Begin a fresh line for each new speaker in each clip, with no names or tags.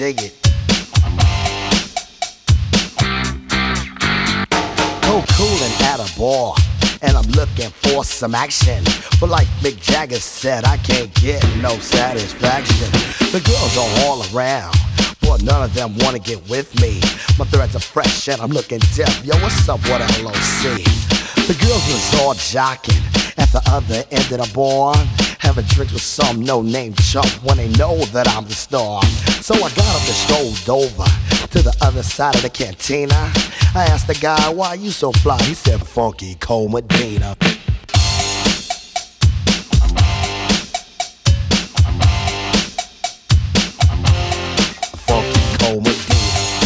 dig it. Coolin' at a bar, and I'm looking for some action. But like Mick Jagger said, I can't get no satisfaction. The girls are all around, but none of them wanna get with me. My threads are fresh and I'm looking deaf. Yo, what's up with LOC? The girls was all jocking at the other end of the bar, having drinks with some no-name chump when they know that I'm the star. So I got up and strolled over to the other side of the cantina. I asked the guy, why you so fly? He said, Funky Cole Medina. Funky Cole Medina.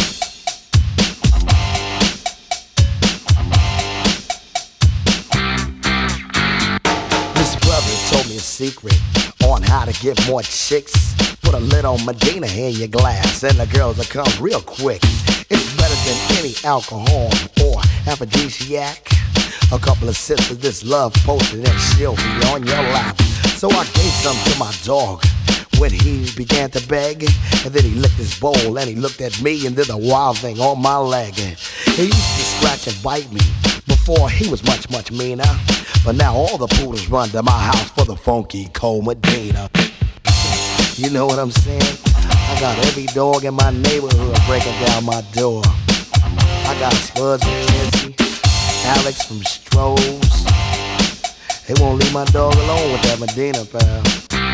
This brother told me a secret on how to get more chicks. Put a little Medina in your glass and the girls will come real quick. It's better than any alcohol or aphrodisiac. A couple of sips of this love potion and she'll be on your lap. So I gave some to my dog when he began to beg. And then he licked his bowl and he looked at me and did a wild thing on my leg. He used to scratch and bite me before he was much, much meaner. But now all the poodles run to my house for the Funky Cole Medina. You know what I'm saying? I got every dog in my neighborhood breaking down my door. I got Spuds from Kinsey, Alex from Strohs. They won't leave my dog alone with that Medina, pal.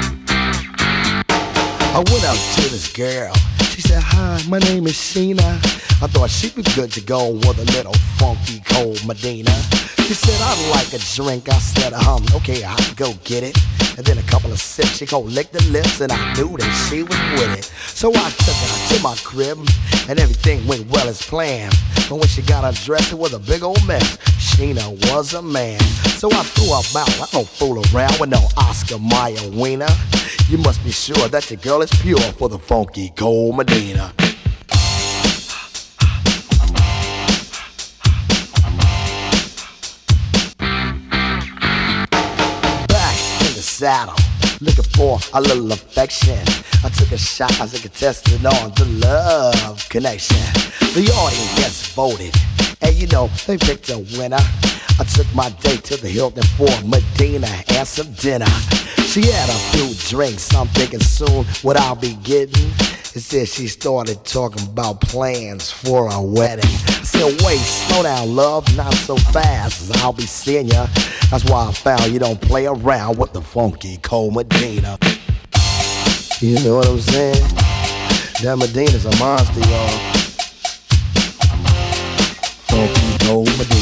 I went up to this girl. She said, hi, my name is Sheena. I thought she'd be good to go with a little Funky Cole Medina. She said, I'd like a drink. I said, okay, I'll go get it. And then a couple of sips, she gon' lick the lips, and I knew that she was with it. So I took her to my crib, and everything went well as planned. But when she got undressed, it was a big old mess. Sheena was a man. So I threw her out. I don't fool around with no Oscar Mayer wiener. You must be sure that your girl is pure for the Funky Cole Medina. Saddle, looking for a little affection. I took a shot as a contestant on the love connection. The audience voted, and you know, they picked a winner. I took my date to the Hilton for Medina and some dinner. She had a few drinks, I'm thinking soon what I'll be getting. Instead she started talking about plans for a wedding. I said, wait, slow down, love, not so fast, I'll be seeing ya. That's why I found you don't play around with the Funky Cole Medina. You know what I'm saying? That Medina's a monster, y'all. Funky Cole Medina.